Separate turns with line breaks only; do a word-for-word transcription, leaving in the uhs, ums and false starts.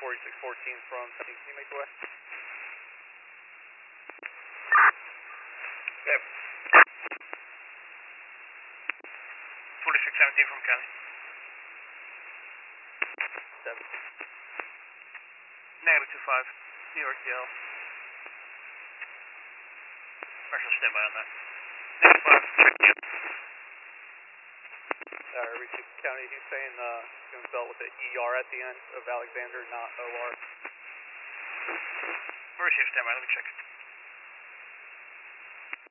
forty-six fourteen from seventeen, can you make the way?
Yep. forty-six seventeen from County.
seven.
Negative two five, New York D L. Marshal, stand by on that. Negative five, check you.
Uh, Reaching County, he's saying uh, he's going to spell it with an E R at the end of Alexander, not O R.
Receive, stand by, let me check.